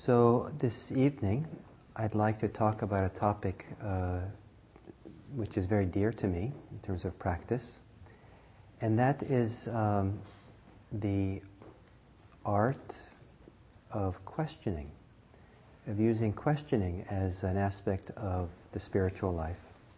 So this evening, I'd like to talk about a topic which is very dear to me in terms of practice, and that is the art of questioning, of using questioning as an aspect of the spiritual life.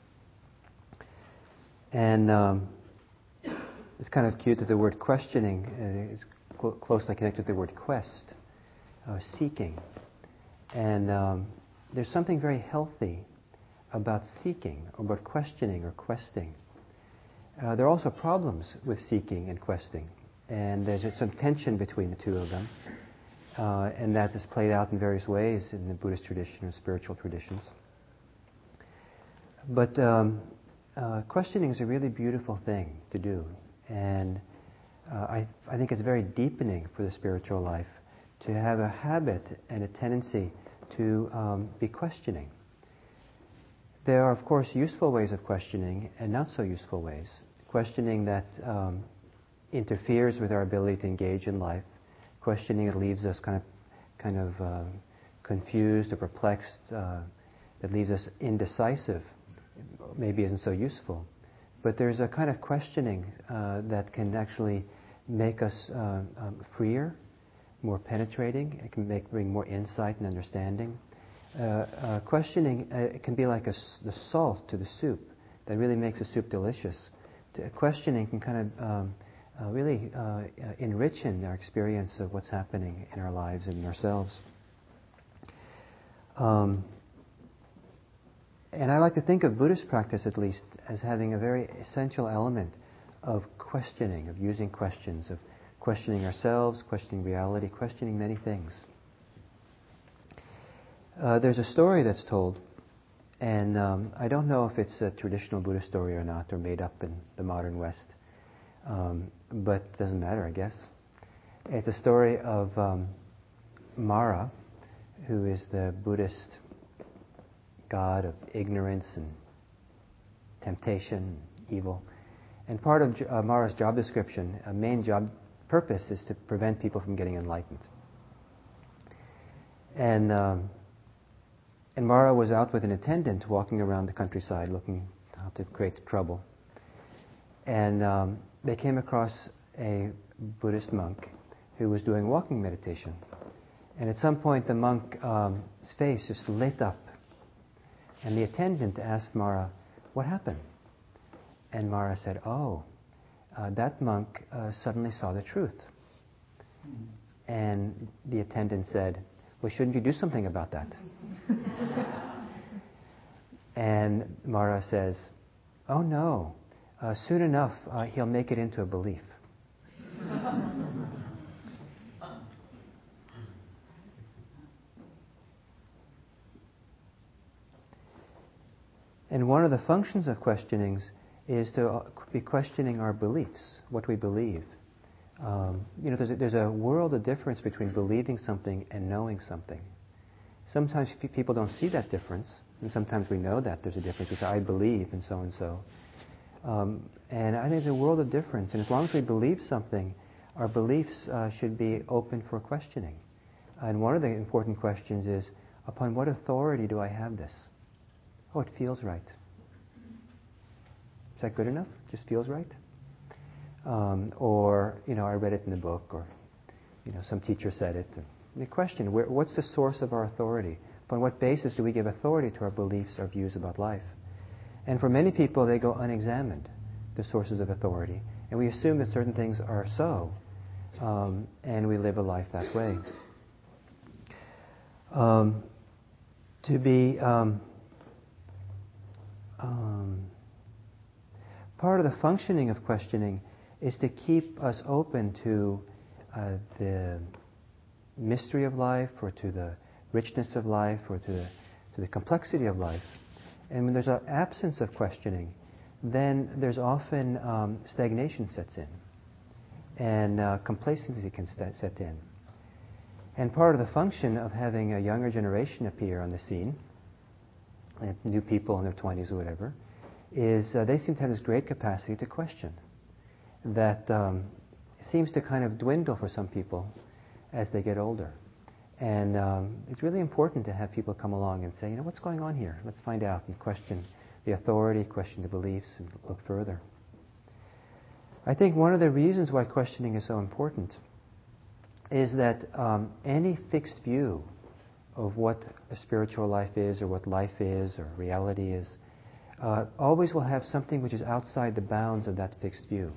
And it's kind of cute that the word questioning is closely connected to the word quest, seeking. And there's something very healthy about seeking, or about questioning or questing. There are also problems with seeking and questing, and there's some tension between the two of them, and that is played out in various ways in the Buddhist tradition or spiritual traditions. But questioning is a really beautiful thing to do, and I think it's very deepening for the spiritual life to have a habit and a tendency to be questioning. There are, of course, useful ways of questioning and not so useful ways. Questioning that interferes with our ability to engage in life. Questioning that leaves us kind of confused or perplexed, that leaves us indecisive, maybe isn't so useful. But there's a kind of questioning that can actually make us freer, more penetrating. It can bring more insight and understanding. Questioning it can be like the salt to the soup that really makes the soup delicious. Questioning can kind of really enrich in our experience of what's happening in our lives and in ourselves. And I like to think of Buddhist practice, at least, as having a very essential element of questioning, of using questions, of questioning ourselves, questioning reality, questioning many things. There's a story that's told, and I don't know if it's a traditional Buddhist story or not, or made up in the modern West, but it doesn't matter, I guess. It's a story of Mara, who is the Buddhist god of ignorance and temptation, evil. And part of Mara's job description, a main job purpose, is to prevent people from getting enlightened. And Mara was out with an attendant walking around the countryside looking how to create trouble. And they came across a Buddhist monk who was doing walking meditation. And at some point the monk's face just lit up. And the attendant asked Mara, "What happened?" And Mara said, that monk suddenly saw the truth. And the attendant said, "Well, shouldn't you do something about that?" And Mara says, "Oh no, soon enough he'll make it into a belief." And one of the functions of questionings is to be questioning our beliefs, what we believe. There's a world of difference between believing something and knowing something. Sometimes people don't see that difference, and sometimes we know that there's a difference between I believe and so and so. And I think there's a world of difference, and as long as we believe something, our beliefs should be open for questioning. And one of the important questions is, upon what authority do I have this? Oh, it feels right. Is that good enough? Just feels right? Or, I read it in the book, or, some teacher said it. The question, what's the source of our authority? Upon what basis do we give authority to our beliefs, our views about life? And for many people, they go unexamined, the sources of authority. And we assume that certain things are so, and we live a life that way. Part of the functioning of questioning is to keep us open to the mystery of life, or to the richness of life, or to the complexity of life. And when there's an absence of questioning, then there's often stagnation sets in, and complacency can set in. And part of the function of having a younger generation appear on the scene, new people in their 20s or whatever, is they seem to have this great capacity to question that seems to kind of dwindle for some people as they get older. And it's really important to have people come along and say, what's going on here? Let's find out, and question the authority, question the beliefs, and look further. I think one of the reasons why questioning is so important is that any fixed view of what a spiritual life is, or what life is, or reality is, always will have something which is outside the bounds of that fixed view.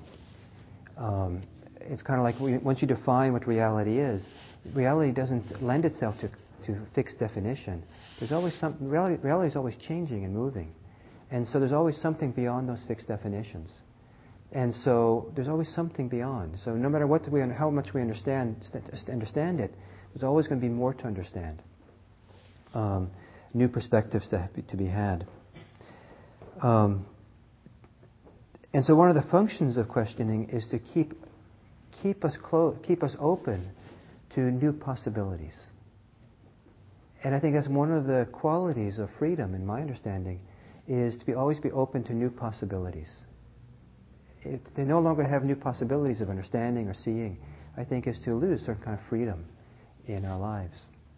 It's kind of like once you define what reality is, reality doesn't lend itself to fixed definition. There's always reality is always changing and moving. And so there's always something beyond those fixed definitions. And so there's always something beyond. So no matter how much we understand it, there's always going to be more to understand. New perspectives to be had. And so one of the functions of questioning is to keep us open to new possibilities. And I think that's one of the qualities of freedom, in my understanding, is to always be open to new possibilities. To no longer have new possibilities of understanding or seeing, I think, is to lose certain kind of freedom in our lives.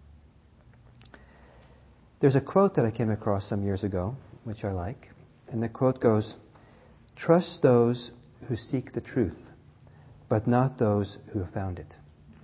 There's a quote that I came across some years ago, which I like, and the quote goes, "Trust those who seek the truth, but not those who have found it."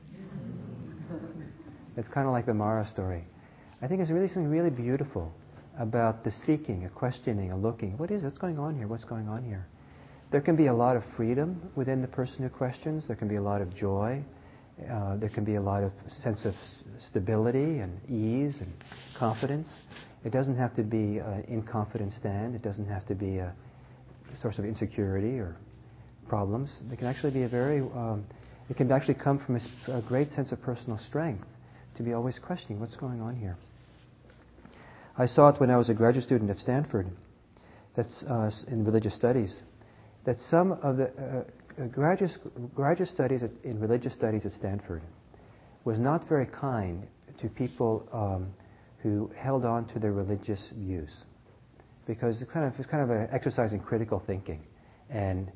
It's kind of like the Mara story. I think there's really something really beautiful about the seeking, a questioning, a looking. What is it? What's going on here? What's going on here? There can be a lot of freedom within the person who questions. There can be a lot of joy. There can be a lot of sense of stability and ease and confidence. It doesn't have to be an inconfident stand. It doesn't have to be a source of insecurity or problems. It can actually be it can actually come from a great sense of personal strength to be always questioning what's going on here. I saw it when I was a graduate student at Stanford, that's in religious studies, that some of the graduate studies in religious studies at Stanford was not very kind to people who held on to their religious views, because it's kind of an exercise in critical thinking and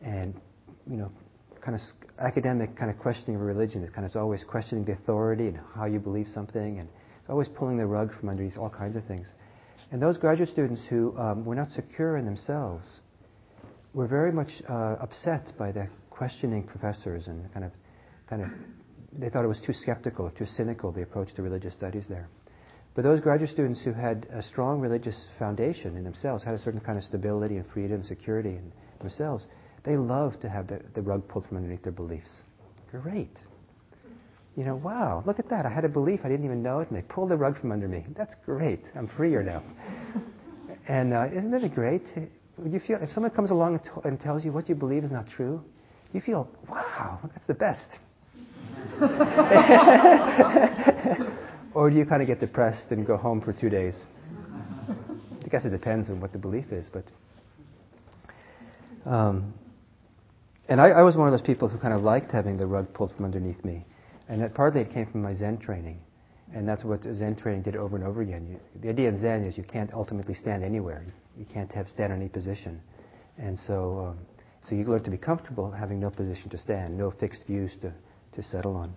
kind of academic kind of questioning of religion. It kind of is always questioning the authority and how you believe something, and it's always pulling the rug from underneath all kinds of things. And those graduate students who were not secure in themselves were very much upset by the questioning professors, and kind of they thought it was too skeptical or too cynical, the approach to religious studies there. But those graduate students who had a strong religious foundation in themselves, had a certain kind of stability and freedom and security in themselves, they loved to have the rug pulled from underneath their beliefs. Great. Wow, look at that. I had a belief, I didn't even know it, and they pulled the rug from under me. That's great. I'm freer now. And isn't it great? Would you feel, if someone comes along and tells you what you believe is not true, do you feel, wow, that's the best? Or do you kind of get depressed and go home for 2 days? I guess it depends on what the belief is, but... And I was one of those people who kind of liked having the rug pulled from underneath me. And partly it came from my Zen training. And that's what Zen training did over and over again. The idea in Zen is you can't ultimately stand anywhere. You can't stand in any position. And so you learn to be comfortable having no position to stand, no fixed views to settle on.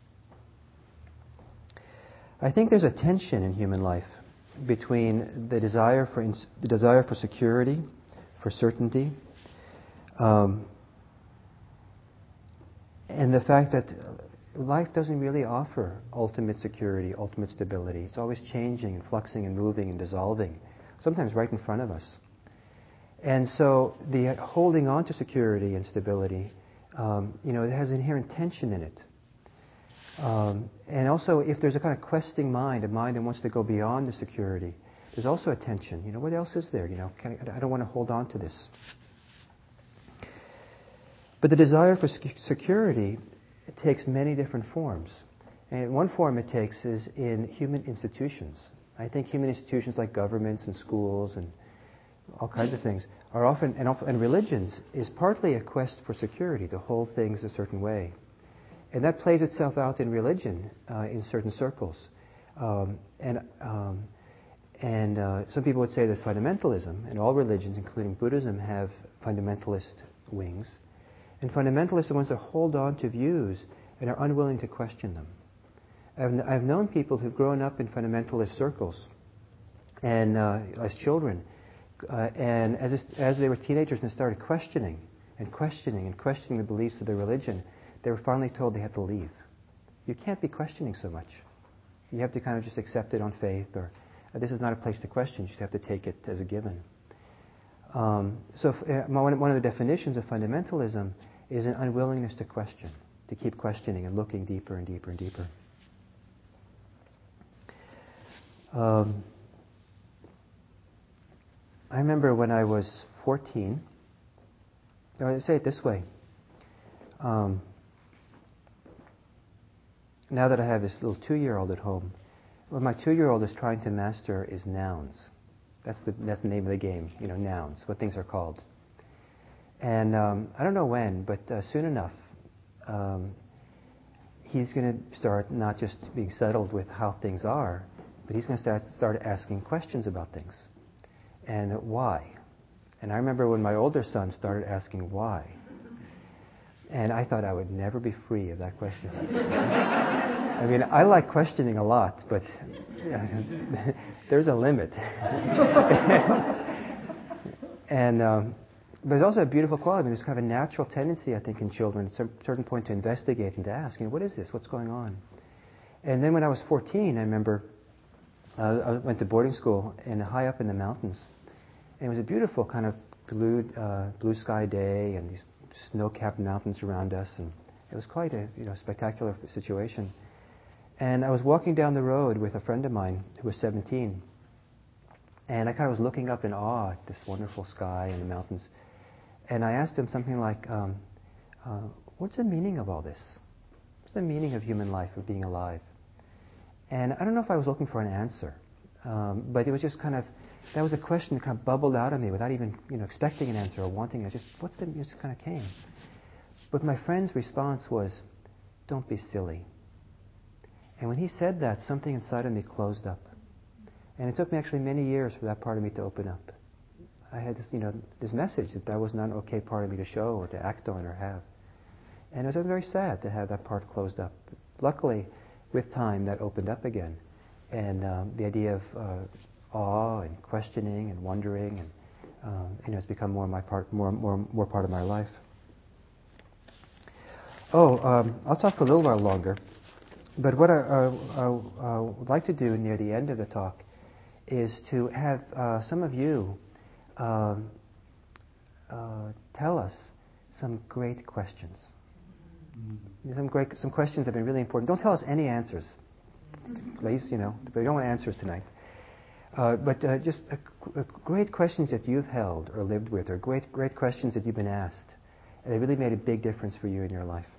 I think there's a tension in human life between the desire for security, for certainty, and the fact that life doesn't really offer ultimate security, ultimate stability. It's always changing and fluxing and moving and dissolving, sometimes right in front of us. And so the holding on to security and stability, it has inherent tension in it. And also, if there's a kind of questing mind, a mind that wants to go beyond the security, there's also a tension. What else is there? I don't want to hold on to this. But the desire for security takes many different forms. And one form it takes is in human institutions. I think human institutions like governments and schools and all kinds of things are often, and religions, is partly a quest for security, to hold things a certain way. And that plays itself out in religion in certain circles. And some people would say that fundamentalism, and all religions, including Buddhism, have fundamentalist wings. And fundamentalists are the ones that hold on to views and are unwilling to question them. I've known people who've grown up in fundamentalist circles, and as children, and as they were teenagers and started questioning the beliefs of their religion, they were finally told they had to leave. You can't be questioning so much. You have to kind of just accept it on faith, or this is not a place to question. You just have to take it as a given. One of the definitions of fundamentalism is an unwillingness to question, to keep questioning and looking deeper and deeper and deeper. I remember when I was 14, I say it this way. Now that I have this little 2-year-old at home, what my 2-year-old is trying to master is nouns. That's the name of the game, nouns, what things are called. And I don't know when, but soon enough, he's going to start not just being settled with how things are, but he's going to start asking questions about things. And why? And I remember when my older son started asking why. And I thought I would never be free of that question. I mean, I like questioning a lot, but there's a limit. And but there's also a beautiful quality. There's kind of a natural tendency, I think, in children at a certain point to investigate and to ask, what is this? What's going on? And then when I was 14, I remember I went to boarding school high up in the mountains. And it was a beautiful kind of blue sky day and these snow-capped mountains around us. And it was quite a spectacular situation. And I was walking down the road with a friend of mine who was 17. And I kind of was looking up in awe at this wonderful sky and the mountains. And I asked him something like, what's the meaning of all this? What's the meaning of human life, of being alive? And I don't know if I was looking for an answer, but it was just that was a question that kind of bubbled out of me without even expecting an answer or wanting it. It just kind of came. But my friend's response was, don't be silly. And when he said that, something inside of me closed up. And it took me actually many years for that part of me to open up. I had this message that was not an okay part of me to show or to act on or have. And it was very sad to have that part closed up. Luckily, with time, that opened up again. And the idea of awe and questioning and wondering and has become more part of my life. I'll talk for a little while longer. But what I would like to do near the end of the talk is to have some of you tell us some great questions. Some questions that have been really important. Don't tell us any answers, please. We don't want answers tonight. But just great questions that you've held or lived with, or great questions that you've been asked, and they really made a big difference for you in your life.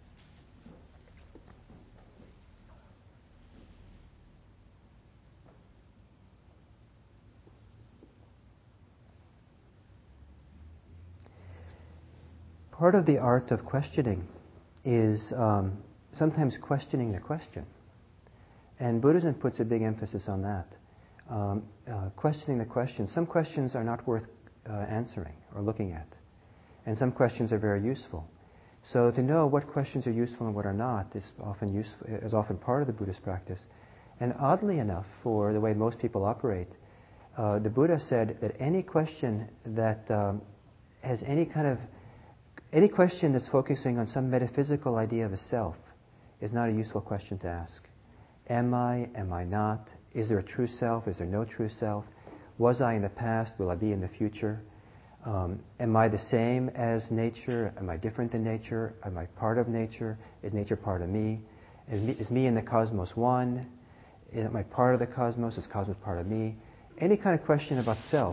Part of the art of questioning is sometimes questioning the question. And Buddhism puts a big emphasis on that. Questioning the question. Some questions are not worth answering or looking at. And some questions are very useful. So to know what questions are useful and what are not is often part of the Buddhist practice. And oddly enough, for the way most people operate, the Buddha said that any question that has any question that's focusing on some metaphysical idea of a self is not a useful question to ask. Am I? Am I not? Is there a true self? Is there no true self? Was I in the past? Will I be in the future? Am I the same as nature? Am I different than nature? Am I part of nature? Is nature part of me? Is me and the cosmos one? Am I part of the cosmos? Is cosmos part of me? Any kind of question about self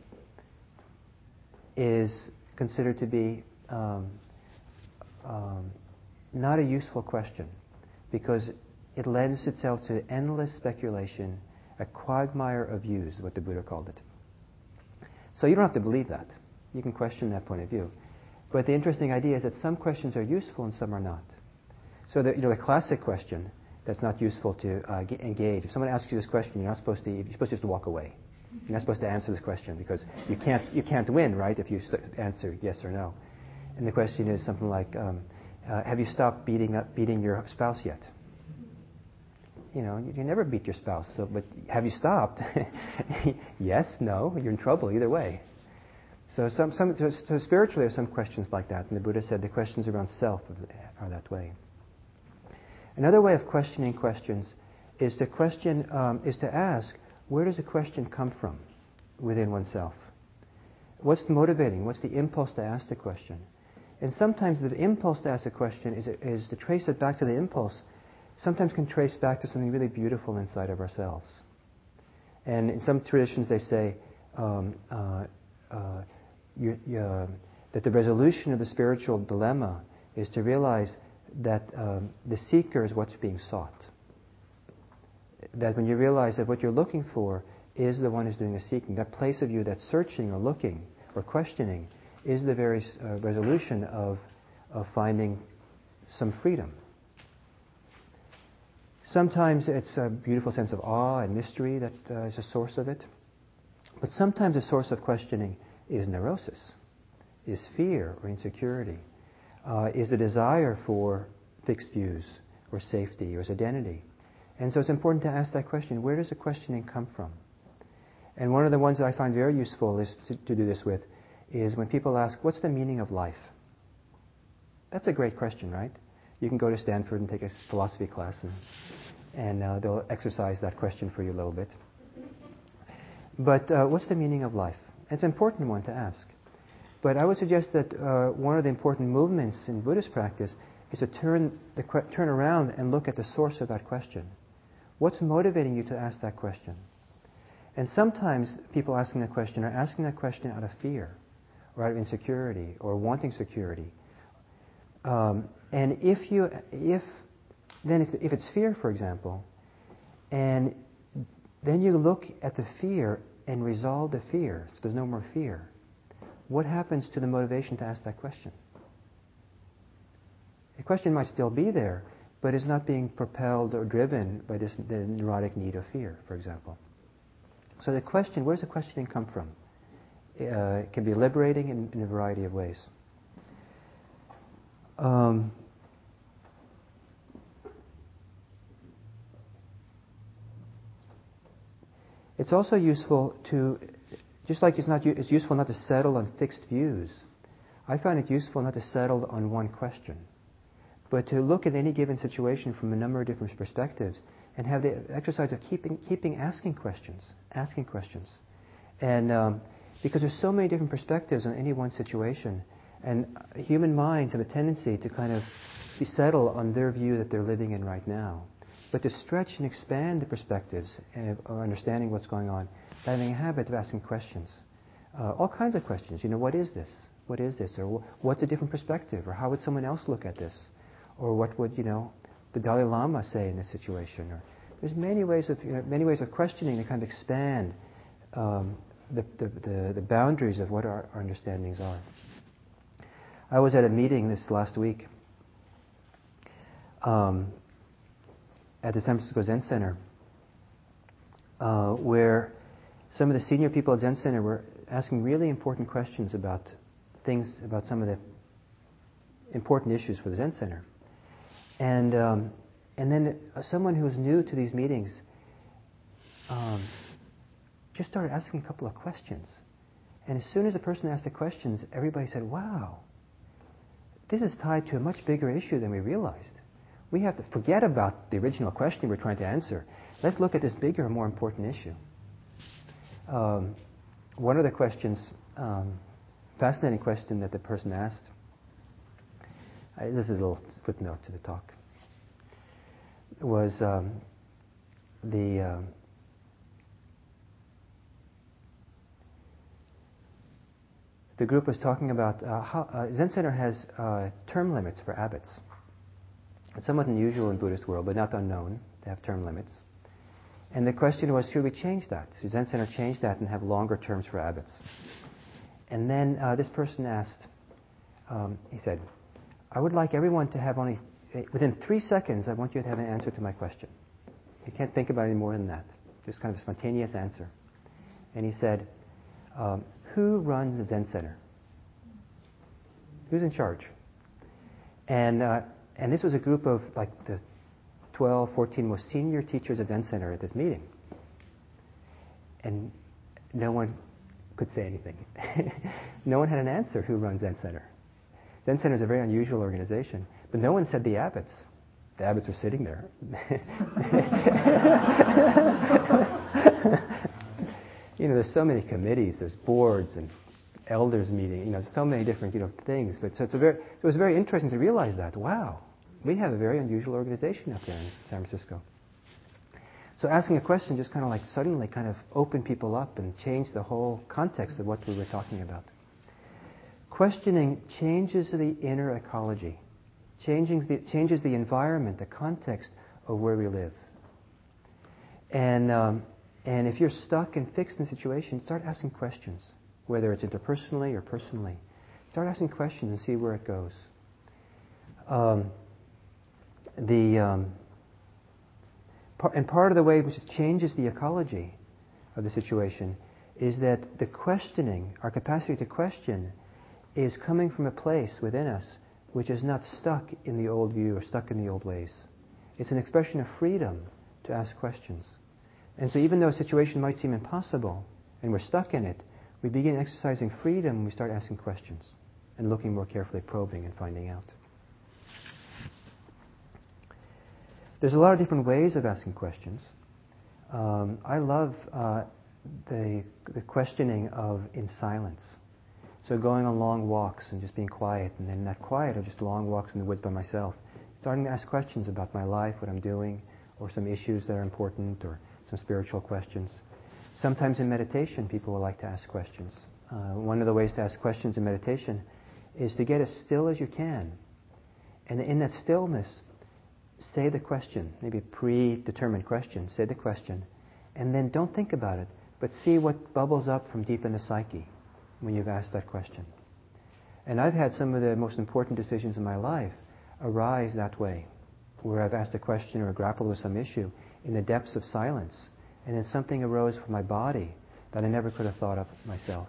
is considered to be not a useful question, because it lends itself to endless speculation, a quagmire of views, what the Buddha called it. So you don't have to believe that. You can question that point of view. But the interesting idea is that some questions are useful and some are not. So the classic question that's not useful to engage. If someone asks you this question, you're supposed to just walk away. You're not supposed to answer this question because you can't win, right? If you answer yes or no. And the question is something like, have you stopped beating your spouse yet? you never beat your spouse. So, but have you stopped? Yes, no, you're in trouble either way. So spiritually, there's some questions like that. And the Buddha said the questions around self are that way. Another way of questioning questions is to ask, where does a question come from within oneself? What's motivating? What's the impulse to ask the question? And sometimes the impulse to ask a question is to trace it back to the impulse. Sometimes can trace back to something really beautiful inside of ourselves. And in some traditions they say that the resolution of the spiritual dilemma is to realize that the seeker is what's being sought. That when you realize that what you're looking for is the one who's doing the seeking, that place of you that's searching or looking or questioning is the very resolution of finding some freedom. Sometimes it's a beautiful sense of awe and mystery that is a source of it. But sometimes the source of questioning is neurosis, is fear or insecurity, is the desire for fixed views or safety or identity. And so it's important to ask that question, where does the questioning come from? And one of the ones that I find very useful is to do this with is when people ask, what's the meaning of life? That's a great question, right? You can go to Stanford and take a philosophy class and they'll exercise that question for you a little bit. But what's the meaning of life? It's an important one to ask. But I would suggest that one of the important movements in Buddhist practice is to turn around and look at the source of that question. What's motivating you to ask that question? And sometimes people asking that question are asking that question out of fear, or out of insecurity, or wanting security. And if it's fear, for example, and then you look at the fear and resolve the fear, so there's no more fear, what happens to the motivation to ask that question? The question might still be there, but it's not being propelled or driven by the neurotic need of fear, for example. So the question, where does the questioning come from? It can be liberating in a variety of ways. It's also useful to, just like it's useful not to settle on fixed views, I find it useful not to settle on one question, but to look at any given situation from a number of different perspectives and have the exercise of keeping asking questions. And because there's so many different perspectives on any one situation, and human minds have a tendency to kind of be settled on their view that they're living in right now. But to stretch and expand the perspectives of understanding what's going on, having a habit of asking questions. All kinds of questions. What is this? What is this? Or what's a different perspective? Or how would someone else look at this? Or what would, the Dalai Lama say in this situation? Or there's many ways of questioning to kind of expand the boundaries of what our understandings are. I was at a meeting this last week at the San Francisco Zen Center, where some of the senior people at Zen Center were asking really important questions about some of the important issues for the Zen Center. And then someone who was new to these meetings just started asking a couple of questions. And as soon as the person asked the questions, everybody said, wow, this is tied to a much bigger issue than we realized. We have to forget about the original question we're trying to answer. Let's look at this bigger, more important issue. One of the questions, fascinating question that the person asked, this is a little footnote to the talk, was the group was talking about how Zen Center has term limits for abbots. It's somewhat unusual in Buddhist world, but not unknown to have term limits. And the question was, should we change that? Should Zen Center change that and have longer terms for abbots? And then this person asked, he said, I would like everyone to have only, within 3 seconds, I want you to have an answer to my question. You can't think about it any more than that. Just kind of a spontaneous answer. And he said, who runs the Zen Center? Who's in charge? And this was a group of like the 12, 14 most senior teachers at Zen Center at this meeting. And no one could say anything. No one had an answer who runs Zen Center. Zen Center is a very unusual organization, but no one said the abbots. The abbots were sitting there. There's so many committees, there's boards and elders meeting, so many different, things. But so it was very interesting to realize that, wow, we have a very unusual organization out there in San Francisco. So asking a question just kind of like suddenly kind of opened people up and changed the whole context of what we were talking about. Questioning changes the inner ecology, changes the environment, the context of where we live. And if you're stuck and fixed in a situation, start asking questions, whether it's interpersonally or personally. Start asking questions and see where it goes. And part of the way which it changes the ecology of the situation is that the questioning, our capacity to question, is coming from a place within us which is not stuck in the old view or stuck in the old ways. It's an expression of freedom to ask questions. And so even though a situation might seem impossible and we're stuck in it, we begin exercising freedom when we start asking questions and looking more carefully, probing and finding out. There's a lot of different ways of asking questions. I love the questioning of in silence. So going on long walks and just being quiet, and then not quiet, or just long walks in the woods by myself, starting to ask questions about my life, what I'm doing, or some issues that are important, or some spiritual questions. Sometimes in meditation, people will like to ask questions. One of the ways to ask questions in meditation is to get as still as you can. And in that stillness, say the question, maybe a predetermined question, say the question, and then don't think about it, but see what bubbles up from deep in the psyche when you've asked that question. And I've had some of the most important decisions in my life arise that way, where I've asked a question or grappled with some issue in the depths of silence, and then something arose from my body that I never could have thought of myself.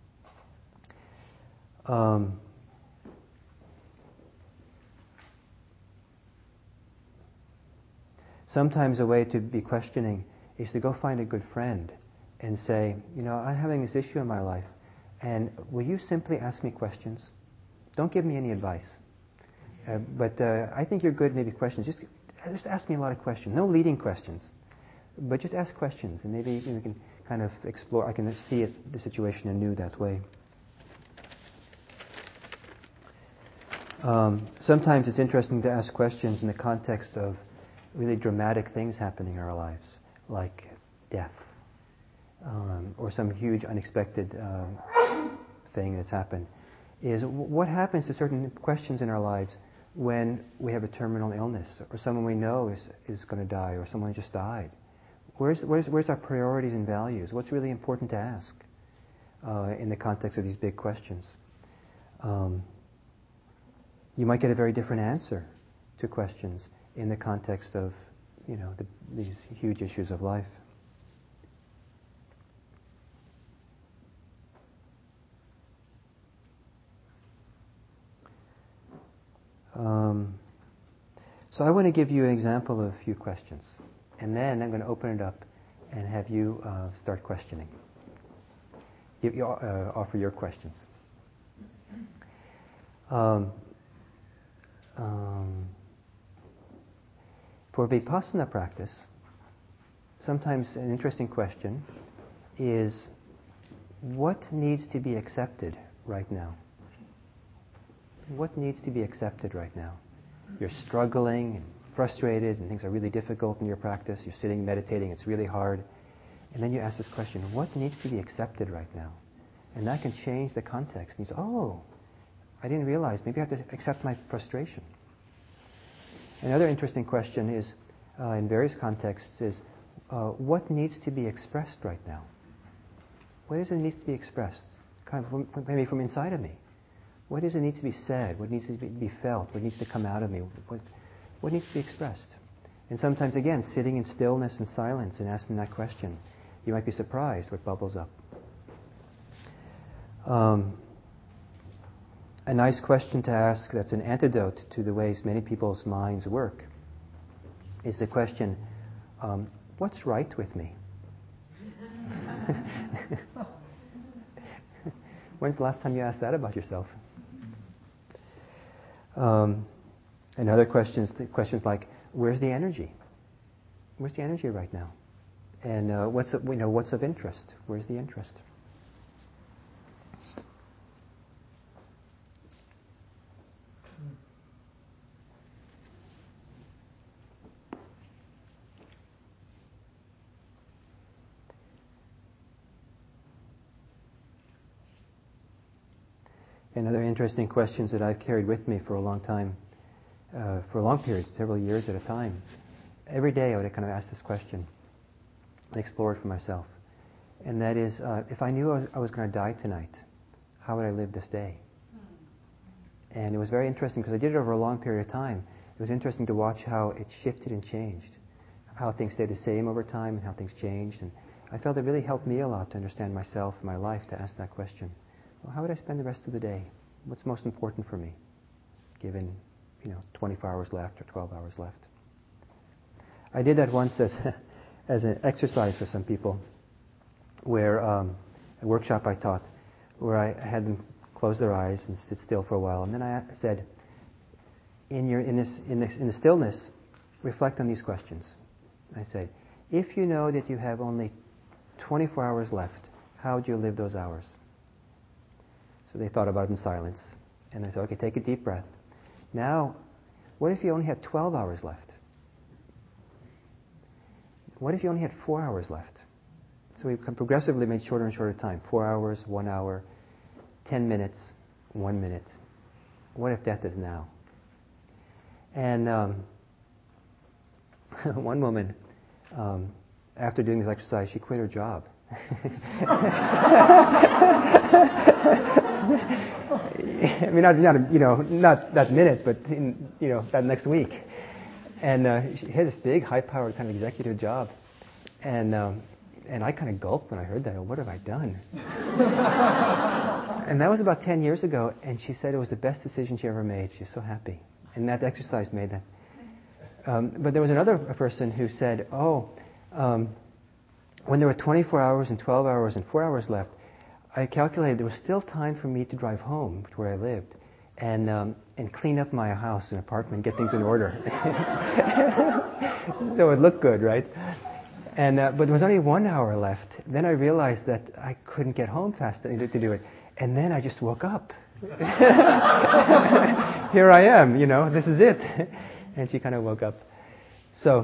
Sometimes a way to be questioning is to go find a good friend and say, I'm having this issue in my life, and will you simply ask me questions? Don't give me any advice. But I think you're good, maybe questions. Just ask me a lot of questions. No leading questions. But just ask questions, and maybe we can kind of explore. I can see the situation anew that way. Sometimes it's interesting to ask questions in the context of really dramatic things happening in our lives, like death, or some huge unexpected thing that's happened. Is what happens to certain questions in our lives when we have a terminal illness, or someone we know is going to die, or someone just died? Where's our priorities and values? What's really important to ask in the context of these big questions? You might get a very different answer to questions in the context of, these huge issues of life. So I want to give you an example of a few questions, and then I'm going to open it up and have you start questioning. You offer your questions. For Vipassana practice, sometimes an interesting question is, what needs to be accepted right now? What needs to be accepted right now? You're struggling and frustrated and things are really difficult in your practice. You're sitting meditating, it's really hard. And then you ask this question, what needs to be accepted right now? And that can change the context. And you say, oh, I didn't realize, maybe I have to accept my frustration. Another interesting question is, in various contexts, is what needs to be expressed right now? What is it that needs to be expressed? Kind of maybe from inside of me. What is it that needs to be said? What needs to be felt? What needs to come out of me? What needs to be expressed? And sometimes, again, sitting in stillness and silence and asking that question, you might be surprised what bubbles up. A nice question to ask that's an antidote to the ways many people's minds work is the question, what's right with me? When's the last time you asked that about yourself? And other questions like, where's the energy? Where's the energy right now? And what's of interest? Where's the interest? And other interesting questions that I've carried with me for a long time, for a long period, several years at a time. Every day I would kind of ask this question and explore it for myself. And that is, if I knew I was going to die tonight, how would I live this day? And it was very interesting because I did it over a long period of time. It was interesting to watch how it shifted and changed, how things stayed the same over time and how things changed. And I felt it really helped me a lot to understand myself and my life, to ask that question. Well, how would I spend the rest of the day? What's most important for me, given 24 hours left or 12 hours left? I did that once as an exercise for some people, where a workshop I taught, where I had them close their eyes and sit still for a while, and then I said, in the stillness, reflect on these questions. I said, if you know that you have only 24 hours left, how would you live those hours? So they thought about it in silence. And I said, okay, take a deep breath. Now, what if you only had 12 hours left? What if you only had 4 hours left? So we progressively made shorter and shorter time. 4 hours, 1 hour, 10 minutes, 1 minute. What if death is now? And one woman, after doing this exercise, she quit her job. I mean, not that minute, but that next week. And she had this big, high-powered kind of executive job, and I kind of gulped when I heard that. Oh, what have I done? And that was about 10 years ago, and she said it was the best decision she ever made. She's so happy, and that exercise made that. But there was another person who said, when there were 24 hours and 12 hours and 4 hours left, I calculated there was still time for me to drive home to where I lived and clean up my house and apartment, get things in order. So it looked good, right? And but there was only 1 hour left. Then I realized that I couldn't get home fast enough to do it. And then I just woke up. Here I am, this is it. And she kind of woke up. So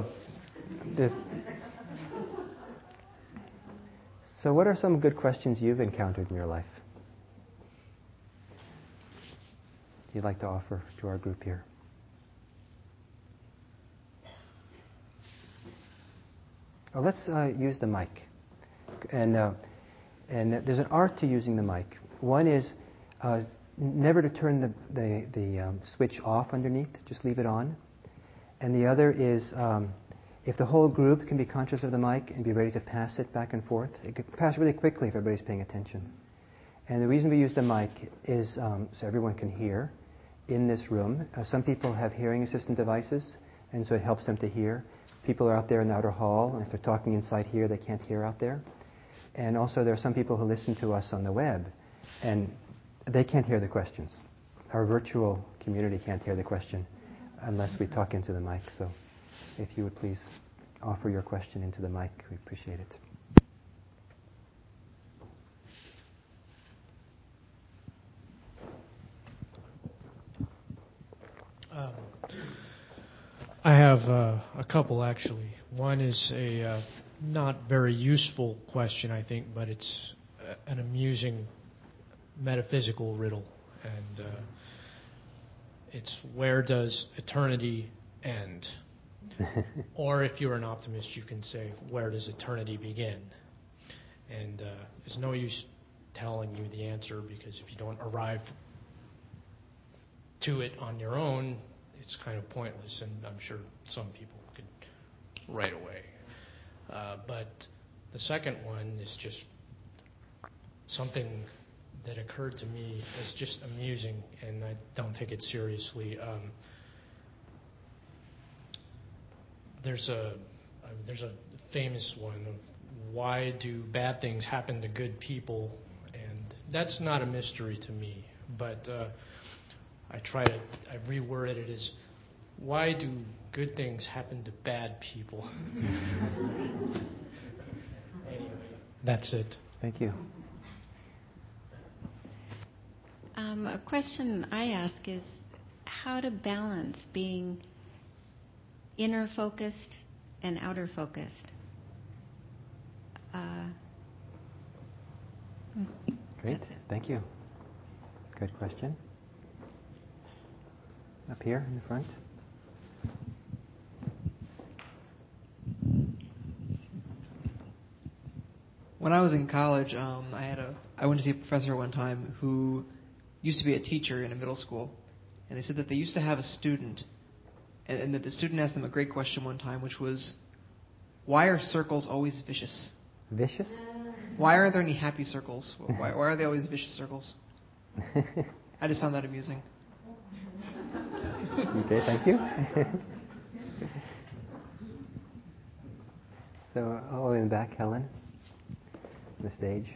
what are some good questions you've encountered in your life you'd like to offer to our group here? Oh, let's use the mic. And there's an art to using the mic. One is never to turn the switch off underneath, just leave it on. And the other is if the whole group can be conscious of the mic and be ready to pass it back and forth. It could pass really quickly if everybody's paying attention. And the reason we use the mic is so everyone can hear in this room. Some people have hearing assistant devices, and so it helps them to hear. People are out there in the outer hall, and if they're talking inside here, they can't hear out there. And also there are some people who listen to us on the web, and they can't hear the questions. Our virtual community can't hear the question unless we talk into the mic. So if you would please offer your question into the mic, we appreciate it. I have a couple, actually. One is a not very useful question, I think, but it's an amusing metaphysical riddle. And it's, where does eternity end? Or if you're an optimist, you can say, where does eternity begin? And there's no use telling you the answer, because if you don't arrive to it on your own, it's kind of pointless, and I'm sure some people could right away. But the second one is just something that occurred to me as just amusing, and I don't take it seriously. there's a famous one of why do bad things happen to good people, and that's not a mystery to me. But I reworded it as why do good things happen to bad people? Anyway, that's it. Thank you. A question I ask is how to balance being inner focused and outer focused. Great. Thank you. Good question. Up here in the front. When I was in college, I went to see a professor one time who used to be a teacher in a middle school, and they said that they used to have a student, and that the student asked them a great question one time, which was, why are circles always vicious? Vicious? Why aren't there any happy circles? Why are they always vicious circles? I just found that amusing. Okay, thank you. So, in the back, Helen, on the stage.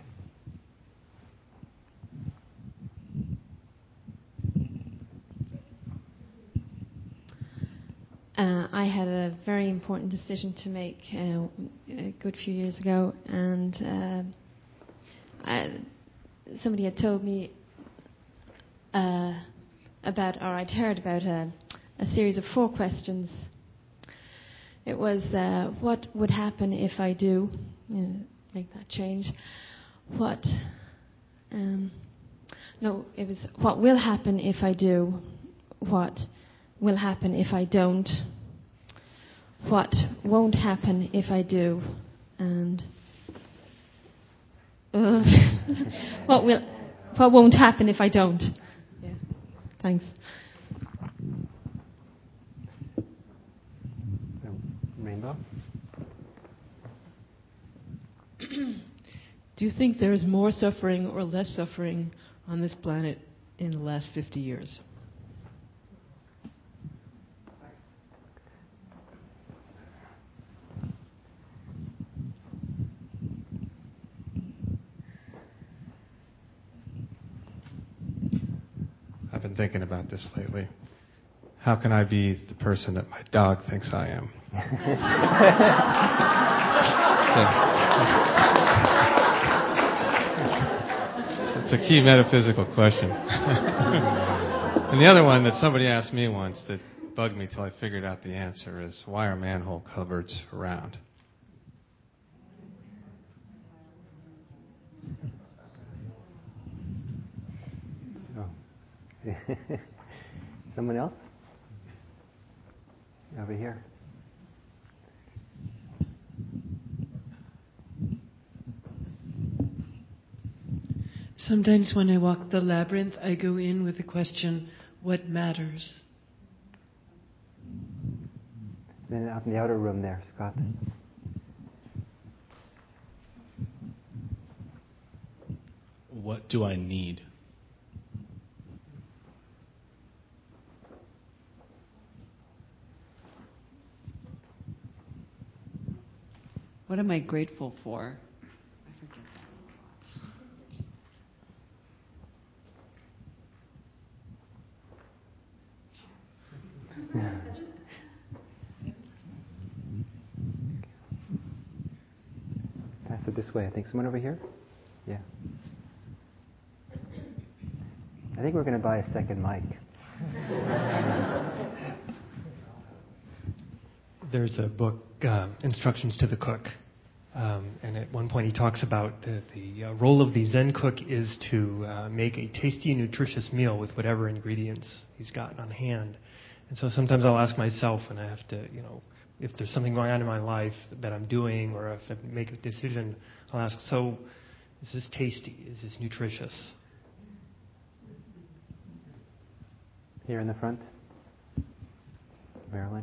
I had a very important decision to make a good few years ago, and somebody had told me I'd heard about a series of 4 questions. It was, what would happen if I do make that change? It was what will happen if I do? What will happen if I don't? What won't happen if I do? And what won't happen if I don't? Yeah. Thanks. Rainbow? Do you think there is more suffering or less suffering on this planet in the last 50 years? I've been thinking about this lately. How can I be the person that my dog thinks I am? It's a key metaphysical question. And the other one that somebody asked me once that bugged me till I figured out the answer is, why are manhole cupboards round? Someone else? Over here. Sometimes when I walk the labyrinth, I go in with the question, what matters? Then out in the outer room there, Scott. What do I need? What am I grateful for? I forget Yeah. Pass it this way. I think someone over here? Yeah. I think we're going to buy a second mic. There's a book, Instructions to the Cook. And at one point he talks about the role of the Zen cook is to make a tasty, nutritious meal with whatever ingredients he's got on hand. And so sometimes I'll ask myself when I have to, if there's something going on in my life that I'm doing, or if I make a decision, I'll ask, so is this tasty? Is this nutritious? Here in the front. Marilyn.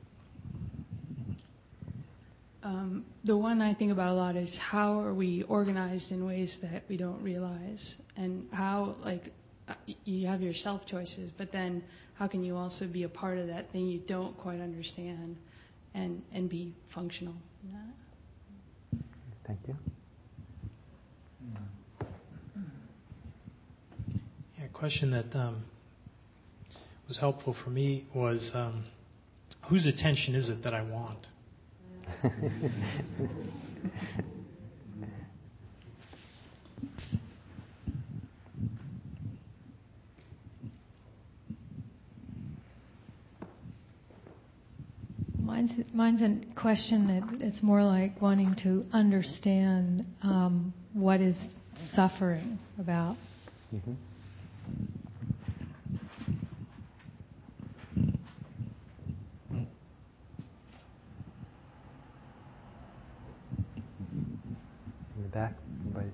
The one I think about a lot is how are we organized in ways that we don't realize, and how, you have your self choices, but then how can you also be a part of that thing you don't quite understand? and be functional in that. Thank you. Yeah, a question that was helpful for me was, whose attention is it that I want? Mine's a question that it's more like wanting to understand what is suffering about. Mm-hmm. In the back, everybody's.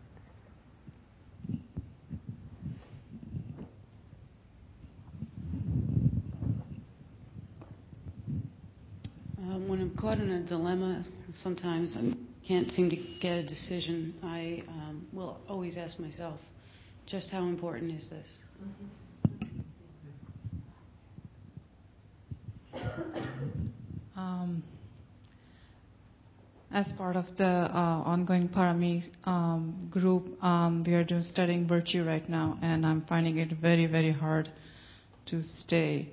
When I'm caught in a dilemma, sometimes I can't seem to get a decision. I will always ask myself, just how important is this? As part of the ongoing Parami group, we are studying virtue right now, and I'm finding it very, very hard to stay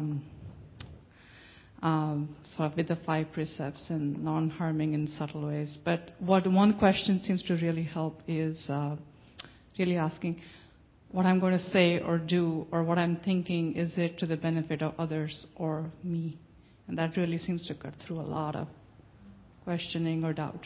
sort of with the 5 precepts and non-harming in subtle ways. But what one question seems to really help is really asking what I'm going to say or do or what I'm thinking, is it to the benefit of others or me? And that really seems to cut through a lot of questioning or doubt.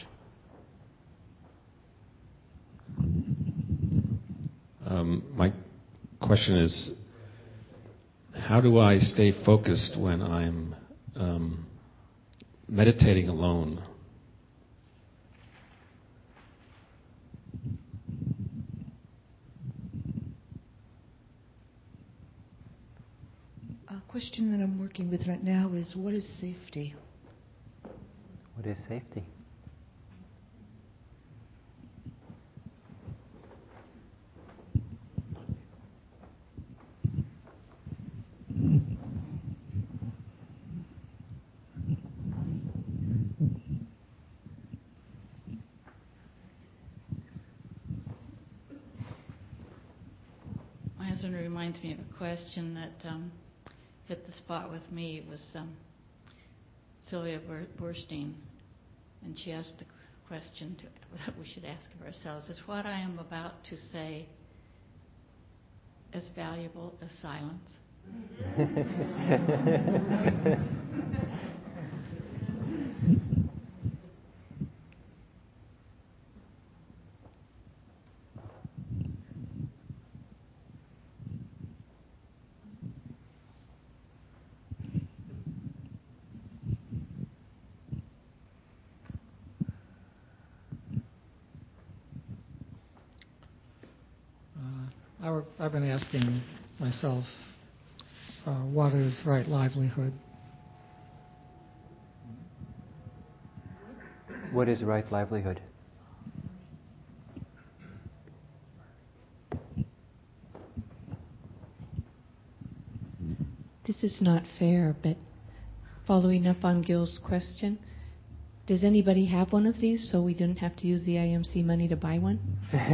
My question is, how do I stay focused when I'm meditating alone? A question that I'm working with right now is, what is safety? What is safety? My husband reminds me of a question that hit the spot with me. It was Sylvia Boorstein, and she asked the question that we should ask of ourselves: is what I am about to say as valuable as silence? I've been asking myself, what is right livelihood? What is right livelihood? This is not fair, but following up on Gil's question, does anybody have one of these so we didn't have to use the IMC money to buy one?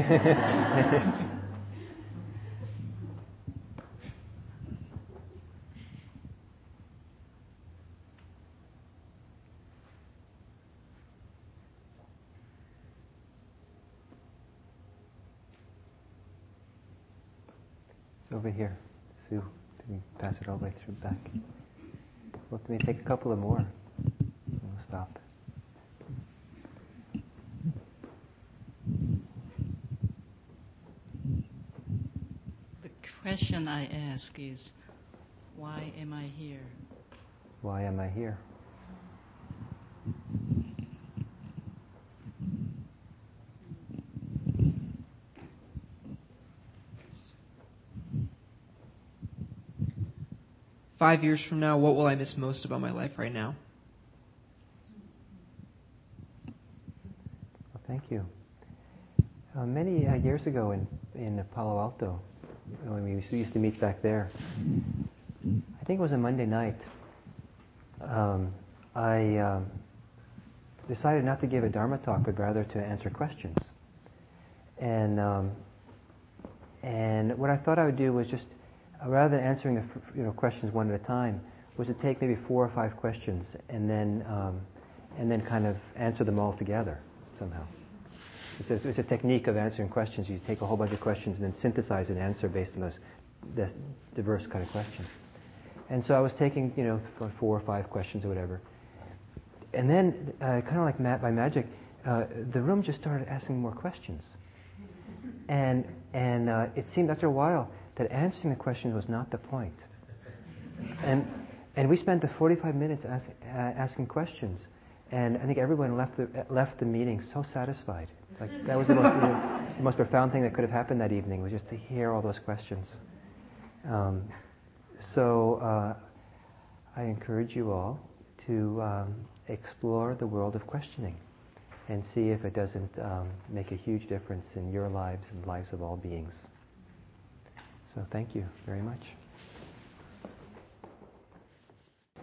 Over here, Sue. Didn't pass it all the way through back. Well, let me take a couple of more. And we'll stop. The question I ask is, why am I here? Why am I here? Five years from now, what will I miss most about my life right now? Well, thank you. Many years ago in Palo Alto, when we used to meet back there, I think it was a Monday night, I decided not to give a Dharma talk, but rather to answer questions. And what I thought I would do was just, rather than answering the questions one at a time, was to take maybe 4 or 5 questions and then kind of answer them all together somehow. It's a technique of answering questions. You take a whole bunch of questions and then synthesize an answer based on those diverse kind of questions. And so I was taking, 4 or 5 questions or whatever. And then, kind of like by magic, the room just started asking more questions. And it seemed after a while that answering the questions was not the point. And we spent the 45 minutes asking questions. And I think everyone left the meeting so satisfied. It's like that was the most profound thing that could have happened that evening, was just to hear all those questions. So I encourage you all to explore the world of questioning and see if it doesn't make a huge difference in your lives and the lives of all beings. So thank you very much.